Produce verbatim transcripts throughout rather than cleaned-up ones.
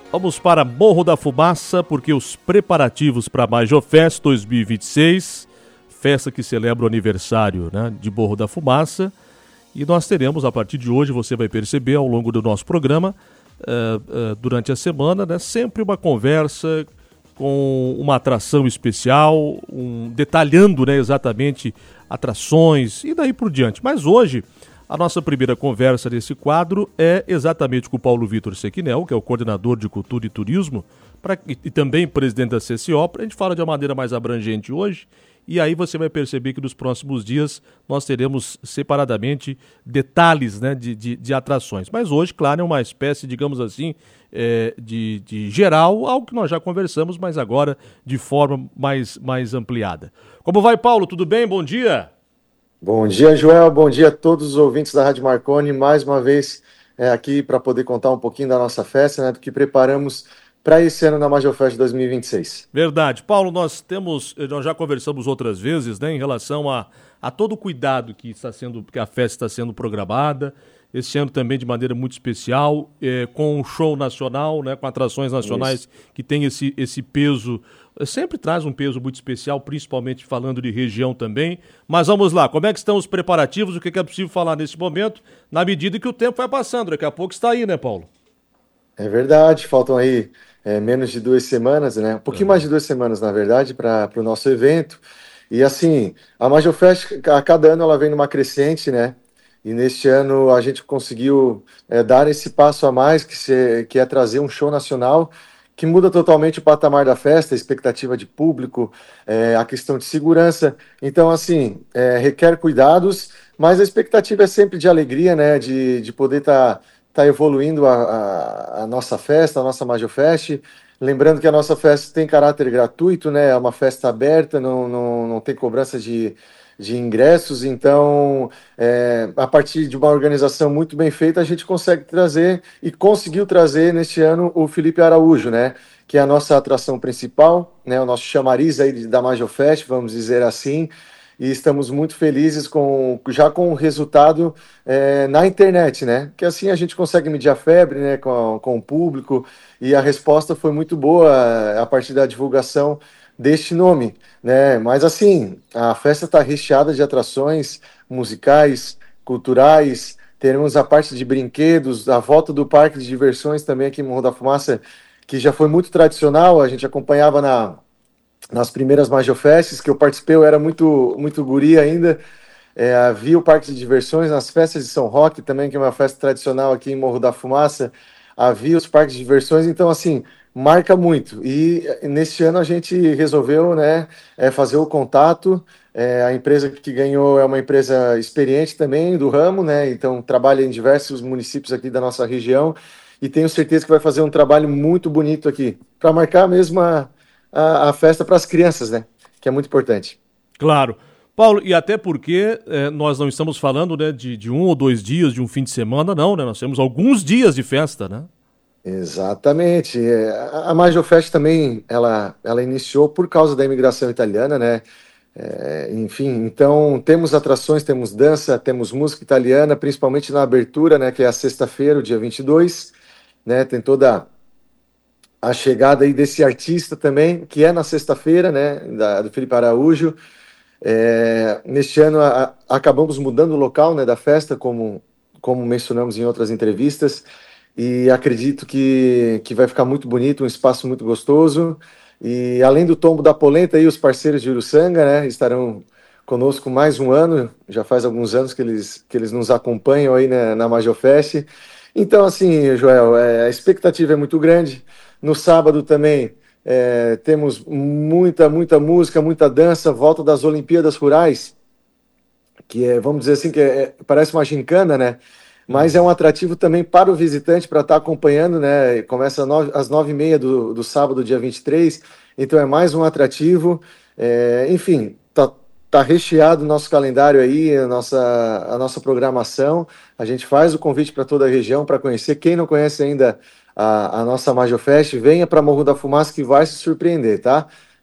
Vamos para Morro da Fumaça, porque os preparativos para a Majofest dois mil e vinte e seis, festa que celebra o aniversário, né, de Morro da Fumaça, e nós teremos, a partir de hoje, você vai perceber ao longo do nosso programa, uh, uh, durante a semana, né, sempre uma conversa com uma atração especial, um, detalhando, né, exatamente atrações e daí por diante. Mas hoje, a nossa primeira conversa nesse quadro é exatamente com o Paulo Vitor Sequinel, que é o coordenador de Cultura e Turismo, pra, e, e também presidente da C C O. A gente fala de uma maneira mais abrangente hoje, e aí você vai perceber que nos próximos dias nós teremos separadamente detalhes, né, de, de, de atrações. Mas hoje, claro, é uma espécie, digamos assim, é, de, de geral, algo que nós já conversamos, mas agora de forma mais, mais ampliada. Como vai, Paulo? Tudo bem? Bom dia! Bom dia, Joel. Bom dia a todos os ouvintes da Rádio Marconi. Mais uma vez é, aqui para poder contar um pouquinho da nossa festa, né, do que preparamos para esse ano na Majofest dois mil e vinte e seis. Verdade. Paulo, nós temos, nós já conversamos outras vezes, né, em relação a, a todo o cuidado que está sendo, que a festa está sendo programada. Esse ano também de maneira muito especial, é, com um show nacional, né, com atrações nacionais. Isso. Que tem esse, esse peso, sempre traz um peso muito especial, principalmente falando de região também. Mas vamos lá, como é que estão os preparativos, o que é possível falar nesse momento, na medida que o tempo vai passando, daqui a pouco está aí, né, Paulo? É verdade, faltam aí é, menos de duas semanas, né, um pouquinho uhum. mais de duas semanas, na verdade, para o nosso evento. E assim, a Majofest, a cada ano ela vem numa crescente, né? E neste ano a gente conseguiu é, dar esse passo a mais, que, se, que é trazer um show nacional que muda totalmente o patamar da festa, a expectativa de público, é, a questão de segurança. Então, assim, é, requer cuidados, mas a expectativa é sempre de alegria, né? De, de poder estar tá, tá evoluindo a, a, a nossa festa, a nossa Majofest. Lembrando que a nossa festa tem caráter gratuito, né? É uma festa aberta, não, não, não tem cobrança de de ingressos, então é, a partir de uma organização muito bem feita a gente consegue trazer e conseguiu trazer neste ano o Felipe Araújo, né, que é a nossa atração principal, né, o nosso chamariz aí da Majofest, vamos dizer assim, e estamos muito felizes com, já com o resultado é, na internet, né, que assim a gente consegue medir a febre, né, com, com o público, e a resposta foi muito boa a partir da divulgação deste nome, né? Mas assim, a festa está recheada de atrações musicais, culturais, teremos a parte de brinquedos, a volta do parque de diversões também aqui em Morro da Fumaça, que já foi muito tradicional, a gente acompanhava na, nas primeiras Majofests, que eu participei, eu era muito, muito guri ainda, é, havia o parque de diversões, nas festas de São Roque também, que é uma festa tradicional aqui em Morro da Fumaça, havia os parques de diversões, então assim, marca muito. E neste ano a gente resolveu, né, é, fazer o contato. É, a empresa que ganhou é uma empresa experiente também do ramo, né? Então trabalha em diversos municípios aqui da nossa região e tenho certeza que vai fazer um trabalho muito bonito aqui para marcar mesmo a, a, a festa para as crianças, né? Que é muito importante. Claro. Paulo, e até porque eh, nós não estamos falando, né, de, de um ou dois dias, de um fim de semana, não, né? Nós temos alguns dias de festa, né? Exatamente. A Majofest também, ela, ela iniciou por causa da imigração italiana, né? É, enfim, então temos atrações, temos dança, temos música italiana, principalmente na abertura, né? Que é a sexta-feira, o dia vinte e dois, né? Tem toda a chegada aí desse artista também, que é na sexta-feira, né? Da, do Felipe Araújo. É, neste ano a, a, acabamos mudando o local, né, da festa, como, como mencionamos em outras entrevistas, e acredito que, que vai ficar muito bonito, um espaço muito gostoso. E além do tombo da polenta, aí, os parceiros de Uruçanga, né, estarão conosco mais um ano, já faz alguns anos que eles, que eles nos acompanham aí, né, na Majofest. Então, assim, Joel, é, a expectativa é muito grande. No sábado também é, temos muita, muita música, muita dança, volta das Olimpíadas Rurais, que é, vamos dizer assim, que é, é, parece uma gincana, né? Mas é um atrativo também para o visitante, para estar acompanhando, né? Começa às nove e meia do, do sábado, dia vinte e três, então é mais um atrativo. É, enfim, tá, tá recheado o nosso calendário aí, a nossa, a nossa programação. A gente faz o convite para toda a região para conhecer. Quem não conhece ainda a, a nossa Majofest, venha para Morro da Fumaça que vai se surpreender, tá?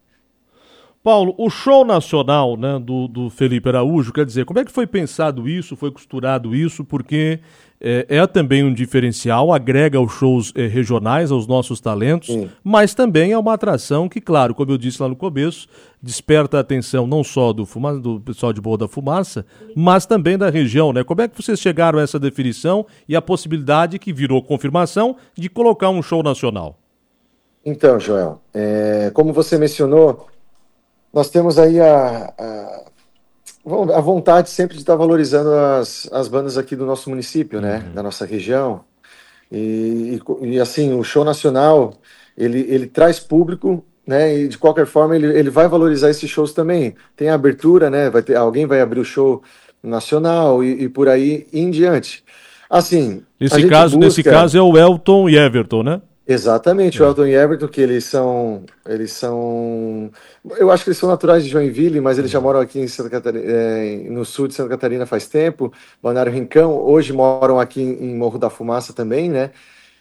Paulo, o show nacional, né, do, do Felipe Araújo, quer dizer, como é que foi pensado isso, foi costurado isso? Porque é, é também um diferencial, agrega os shows é, regionais aos nossos talentos, Sim. mas também é uma atração que, claro, como eu disse lá no começo, desperta a atenção não só do, fuma, do pessoal de Boa da Fumaça, mas também da região, né? Como é que vocês chegaram a essa definição e a possibilidade que virou confirmação de colocar um show nacional? Então, Joel, é, como você mencionou, nós temos aí a, a a vontade sempre de estar valorizando as, as bandas aqui do nosso município, né, uhum. da nossa região, e, e, e assim, o show nacional, ele, ele traz público, né, e de qualquer forma ele, ele vai valorizar esses shows também, tem a abertura, né, vai ter, alguém vai abrir o show nacional e, e por aí em diante. Assim, nesse caso, busca... nesse caso é o Elton e Everton, né? Exatamente, o Elton e Everton, que eles são, eles são, eu acho que eles são naturais de Joinville, mas eles já moram aqui em Santa Catarina, é, no sul de Santa Catarina faz tempo, Balneário Rincão, hoje moram aqui em Morro da Fumaça também, né?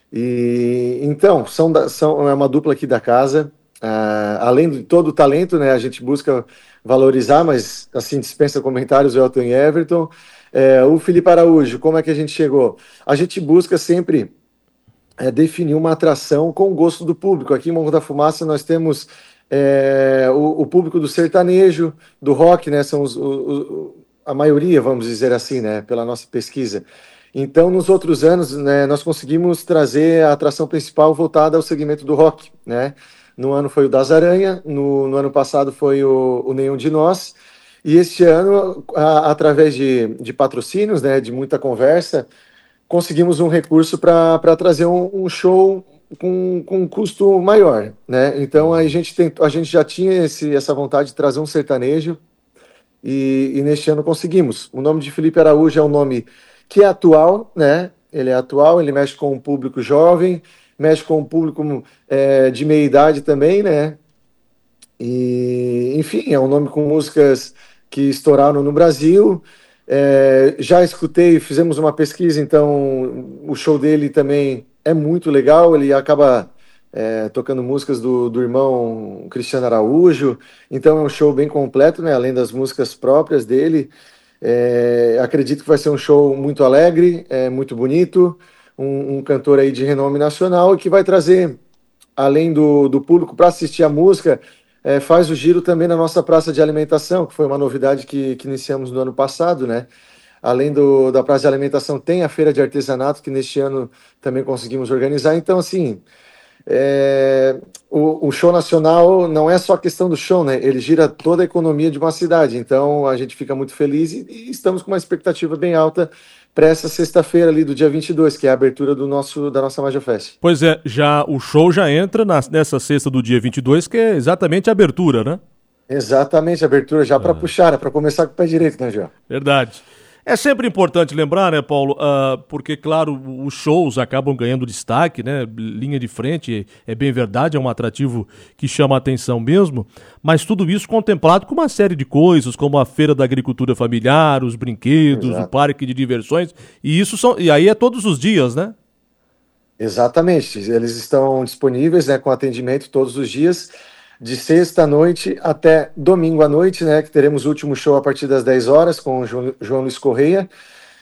E então são, da, são é uma dupla aqui da casa. Uh, além de todo o talento, né? A gente busca valorizar, mas assim dispensa comentários o Elton e Everton. É, o Felipe Araújo, como é que a gente chegou? A gente busca sempre É definir uma atração com o gosto do público. Aqui em Morro da Fumaça nós temos é, o, o público do sertanejo, do rock, né? São os, o, o, a maioria, vamos dizer assim, né? Pela nossa pesquisa. Então, nos outros anos, né, nós conseguimos trazer a atração principal voltada ao segmento do rock, né? No ano foi o Das Aranha, no, no ano passado foi o, o Nenhum de Nós, e este ano, a, através de, de patrocínios, né? De muita conversa, conseguimos um recurso para trazer um, um show com, com um custo maior, né? Então a gente, tem, a gente já tinha esse, essa vontade de trazer um sertanejo e, e neste ano conseguimos. O nome de Felipe Araújo é um nome que é atual, né? Ele é atual, ele mexe com um público jovem, mexe com um público é, de meia idade também, né? E, enfim, é um nome com músicas que estouraram no Brasil. É, já escutei, fizemos uma pesquisa, então o show dele também é muito legal, ele acaba é, tocando músicas do, do irmão Cristiano Araújo, então é um show bem completo, né, além das músicas próprias dele. É, acredito que vai ser um show muito alegre, é, muito bonito, um, um cantor aí de renome nacional e que vai trazer, além do, do público para assistir a música, É, faz o giro também na nossa praça de alimentação, que foi uma novidade que, que iniciamos no ano passado, né? Além do, da praça de alimentação, tem a feira de artesanato, que neste ano também conseguimos organizar. Então, assim, é, o, o show nacional não é só a questão do show, né? Ele gira toda a economia de uma cidade. Então, a gente fica muito feliz e, e estamos com uma expectativa bem alta para essa sexta-feira ali do dia vinte e dois, que é a abertura do nosso, da nossa Majofest. Pois é, já, o show já entra na, nessa sexta do dia vinte e dois, que é exatamente a abertura, né? Exatamente, a abertura já para ah. puxar, para começar com o pé direito, né, João? Verdade. É sempre importante lembrar, né, Paulo, uh, porque, claro, os shows acabam ganhando destaque, né, linha de frente, é bem verdade, é um atrativo que chama a atenção mesmo, mas tudo isso contemplado com uma série de coisas, como a Feira da Agricultura Familiar, os brinquedos, Exato. O parque de diversões, e isso são, e aí é todos os dias, né? Exatamente, eles estão disponíveis, né, com atendimento todos os dias, de sexta à noite até domingo à noite, né, que teremos o último show a partir das dez horas com o João Luiz Correia.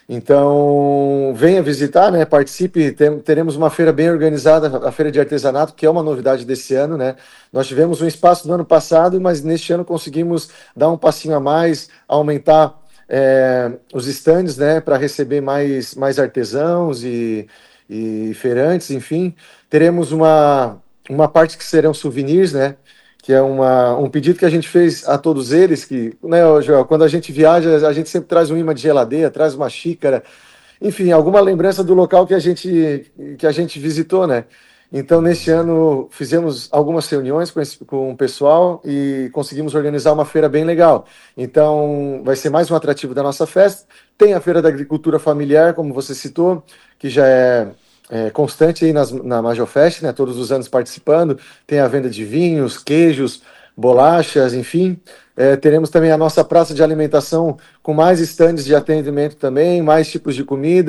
Então, venha visitar, né, participe, tem, teremos uma feira bem organizada, a Feira de Artesanato, que é uma novidade desse ano, né. Nós tivemos um espaço no ano passado, mas neste ano conseguimos dar um passinho a mais, aumentar é, os estandes, né, para receber mais, mais artesãos e, e feirantes, enfim. Teremos uma, uma parte que serão souvenirs, né, que é uma, um pedido que a gente fez a todos eles, que, né, Joel, quando a gente viaja, a gente sempre traz um imã de geladeira, traz uma xícara, enfim, alguma lembrança do local que a gente, que a gente visitou, né? Então, neste ano, fizemos algumas reuniões com, esse, com o pessoal e conseguimos organizar uma feira bem legal. Então, vai ser mais um atrativo da nossa festa. Tem a Feira da Agricultura Familiar, como você citou, que já é É, constante aí nas, na Majofest, né, todos os anos participando, tem a venda de vinhos, queijos, bolachas, enfim. É, teremos também a nossa praça de alimentação com mais estandes de atendimento também, mais tipos de comida.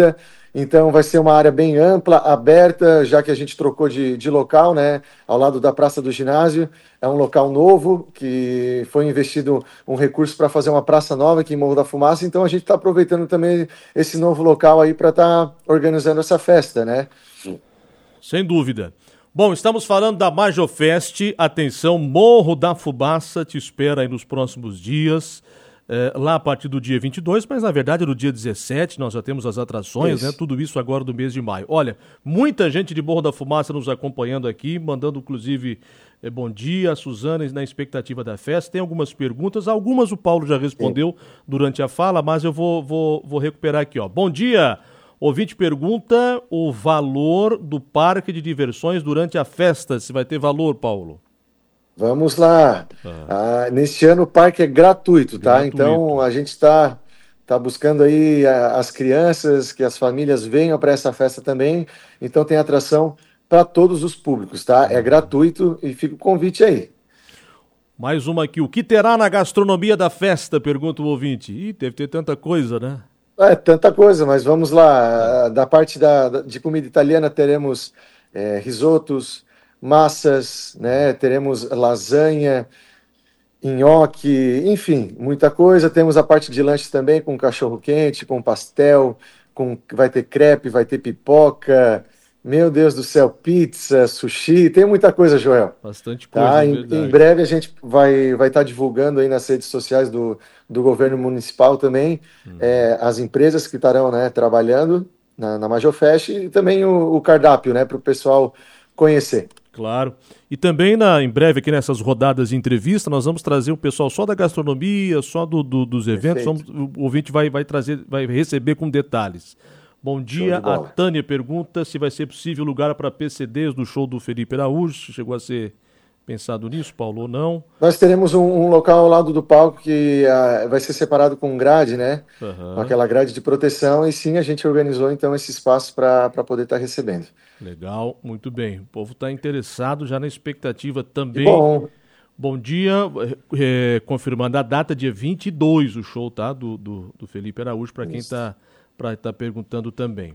Então vai ser uma área bem ampla, aberta, já que a gente trocou de, de local, né? Ao lado da Praça do Ginásio. É um local novo, que foi investido um recurso para fazer uma praça nova aqui em Morro da Fumaça. Então a gente está aproveitando também esse novo local aí para estar tá organizando essa festa, né? Sem dúvida. Bom, estamos falando da Majofest. Atenção, Morro da Fumaça te espera aí nos próximos dias. É, lá a partir do dia vinte e dois, mas na verdade no dia dezessete nós já temos as atrações, isso. né? Tudo isso agora do mês de maio. Olha, muita gente de Morro da Fumaça nos acompanhando aqui, mandando inclusive é, bom dia, a Suzana na expectativa da festa. Tem algumas perguntas, algumas o Paulo já respondeu Sim. durante a fala, mas eu vou, vou, vou recuperar aqui, ó. Bom dia! Ouvinte pergunta o valor do parque de diversões durante a festa. Se vai ter valor, Paulo? Vamos lá. Ah. Ah, neste ano o parque é gratuito, tá? Gratuito. Então a gente está tá buscando aí a, as crianças, que as famílias venham para essa festa também. Então tem atração para todos os públicos, tá? É gratuito e fica o convite aí. Mais uma aqui. O que terá na gastronomia da festa? Pergunta o ouvinte. Ih, deve ter tanta coisa, né? É, tanta coisa, mas vamos lá. Da parte da, de comida italiana teremos é, risotos, massas, né? Teremos lasanha, nhoque, enfim, muita coisa. Temos a parte de lanche também com cachorro quente, com pastel, com vai ter crepe, vai ter pipoca. Meu Deus do céu, pizza, sushi, tem muita coisa, Joel. Bastante coisa, tá? é em, em breve a gente vai vai estar divulgando aí nas redes sociais do, do governo municipal também, uhum. é, as empresas que estarão, né, trabalhando na, na Majofest e também o, o cardápio, né, para o pessoal conhecer. Claro. E também, na, em breve, aqui nessas rodadas de entrevista, nós vamos trazer o pessoal só da gastronomia, só do, do, dos eventos. Vamos, o ouvinte vai, vai, trazer, vai receber com detalhes. Bom dia, a Tânia pergunta se vai ser possível lugar para P C Ds do show do Felipe Araújo. Chegou a ser pensado nisso, Paulo, ou não? Nós teremos um, um local ao lado do palco que uh, vai ser separado com grade, né? Uhum. Com aquela grade de proteção, e sim, a gente organizou então esse espaço para poder estar tá recebendo. Legal, muito bem. O povo está interessado, já na expectativa também. Bom. Bom dia, é, confirmando a data, dia vinte e dois, o show, tá? Do, do, do Felipe Araújo, para quem está tá perguntando também.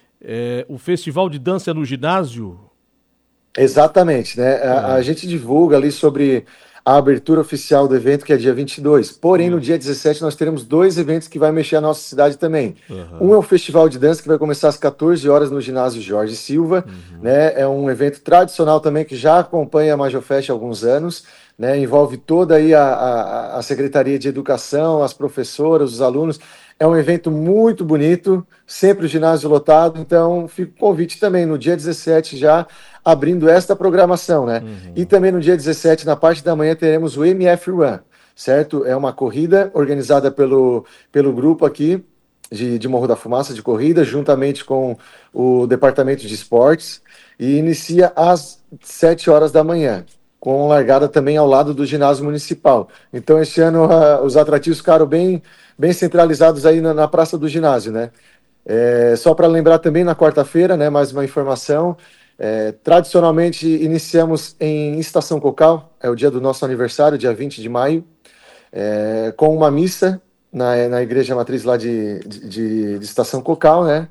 É, o Festival de Dança no Ginásio? Exatamente, né? A, é. a gente divulga ali sobre a abertura oficial do evento, que é dia vinte e dois. Porém, uhum. no dia dezessete, nós teremos dois eventos que vai mexer a nossa cidade também. Uhum. Um é o Festival de Dança, que vai começar às quatorze horas no ginásio Jorge Silva. Uhum. Né? É um evento tradicional também, que já acompanha a Majofest há alguns anos. Né? Envolve toda aí a, a, a Secretaria de Educação, as professoras, os alunos. É um evento muito bonito, sempre o ginásio lotado. Então, fica o convite também, no dia dezessete já, abrindo esta programação, né? Uhum. E também no dia dezessete, na parte da manhã, teremos o M F Run, certo? É uma corrida organizada pelo, pelo grupo aqui de, de Morro da Fumaça, de corrida, juntamente com o Departamento de Esportes, e inicia às sete horas da manhã, com largada também ao lado do ginásio municipal. Então, este ano, uh, os atrativos ficaram bem, bem centralizados aí na, na Praça do Ginásio, né? É, só para lembrar também, na quarta-feira, né, mais uma informação, É, tradicionalmente iniciamos em Estação Cocal, é o dia do nosso aniversário, dia vinte de maio, é, com uma missa na, na igreja matriz lá de, de, de Estação Cocal, né?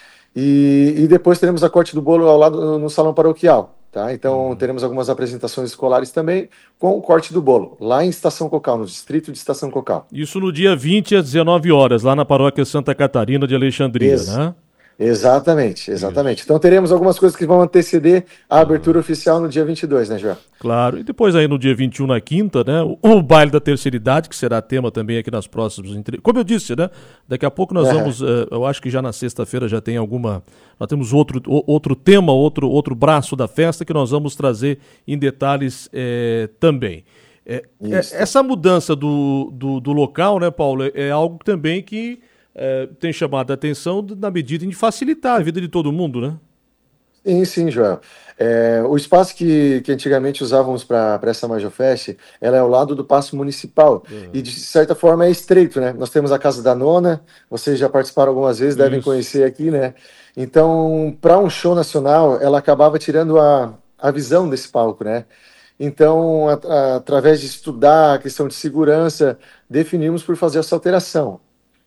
E, e depois teremos a corte do bolo ao lado no salão paroquial, tá? Então uhum. teremos algumas apresentações escolares também com o corte do bolo, lá em Estação Cocal, no distrito de Estação Cocal. Isso no dia vinte às dezenove horas, lá na paróquia Santa Catarina de Alexandria, Isso. né? Exatamente, exatamente. Isso. Então teremos algumas coisas que vão anteceder a abertura uhum. oficial no dia vinte e dois, né, João? Claro, e depois aí no dia vinte e um, na quinta, né, o, o baile da terceira idade, que será tema também aqui nas próximas entrevistas. Como eu disse, né, daqui a pouco nós uhum. vamos, uh, eu acho que já na sexta-feira já tem alguma, nós temos outro, o, outro tema, outro, outro braço da festa que nós vamos trazer em detalhes eh, também. É, é, essa mudança do, do, do local, né, Paulo, é, é algo também que É, tem chamado a atenção na medida de facilitar a vida de todo mundo, né? Sim, sim, Joel. É, o espaço que, que antigamente usávamos para essa Majofest, ela é ao lado do Paço Municipal. Uhum. E, de certa forma, é estreito, né? Nós temos a Casa da Nona, vocês já participaram algumas vezes, devem Isso. conhecer aqui, né? Então, para um show nacional, ela acabava tirando a, a visão desse palco, né? Então, a, a, através de estudar a questão de segurança, definimos por fazer essa alteração.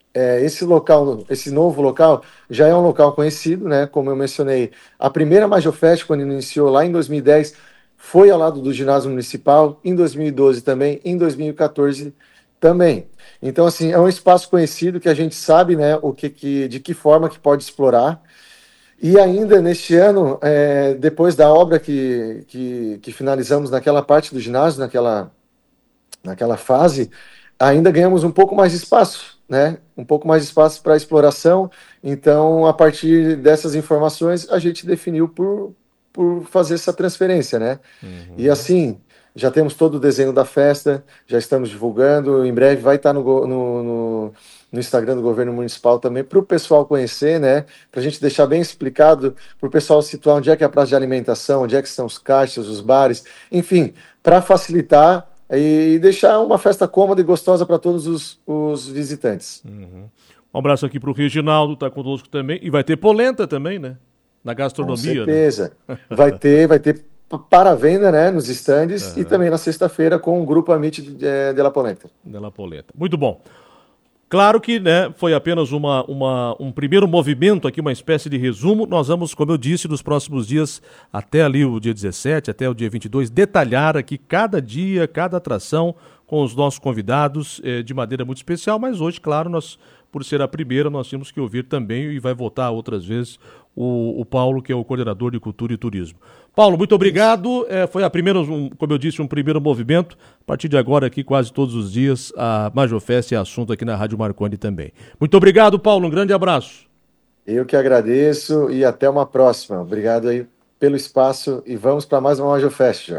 é, esse local, esse novo local, já é um local conhecido, né? Como eu mencionei, a primeira Majofest, quando iniciou lá em dois mil e dez, foi ao lado do ginásio municipal, em dois mil e doze também, em dois mil e quatorze também. Então, assim, é um espaço conhecido que a gente sabe, né, o que, que, de que forma que pode explorar. E ainda neste ano, é, depois da obra que, que, que finalizamos naquela parte do ginásio, naquela, naquela fase, ainda ganhamos um pouco mais de espaço, né? Um pouco mais de espaço para exploração. Então, a partir dessas informações, a gente definiu por, por fazer essa transferência, né? E Uhum. assim, já temos todo o desenho da festa, já estamos divulgando, em breve vai estar no, go- no, no, no Instagram do governo municipal também, para o pessoal conhecer, né? Para a gente deixar bem explicado, para o pessoal situar onde é que é a praça de alimentação, onde é que estão os caixas, os bares, enfim, para facilitar e deixar uma festa cômoda e gostosa para todos os, os visitantes. Uhum. Um abraço aqui pro Reginaldo, tá conosco também. E vai ter polenta também, né? Na Com gastronomia, né? certeza. Vai ter, vai ter p- para venda, né, nos estandes e Aham. também na sexta-feira com o Grupo Amit de, de, de La Polenta. Della polenta. Muito bom. Claro que, né, foi apenas uma, uma, um primeiro movimento aqui, uma espécie de resumo. Nós vamos, como eu disse, nos próximos dias, até ali o dia dezessete, até o dia vinte e dois, detalhar aqui cada dia, cada atração com os nossos convidados eh, de maneira muito especial. Mas hoje, claro, nós, por ser a primeira, nós temos que ouvir também e vai voltar outras vezes o, o Paulo, que é o coordenador de Cultura e Turismo. Paulo, muito Isso. obrigado. É, foi a primeira, um, como eu disse, um primeiro movimento. A partir de agora, aqui, quase todos os dias, a Majofest é assunto aqui na Rádio Marconi também. Muito obrigado, Paulo. Um grande abraço. Eu que agradeço e até uma próxima. Obrigado aí pelo espaço e vamos para mais uma Majofest.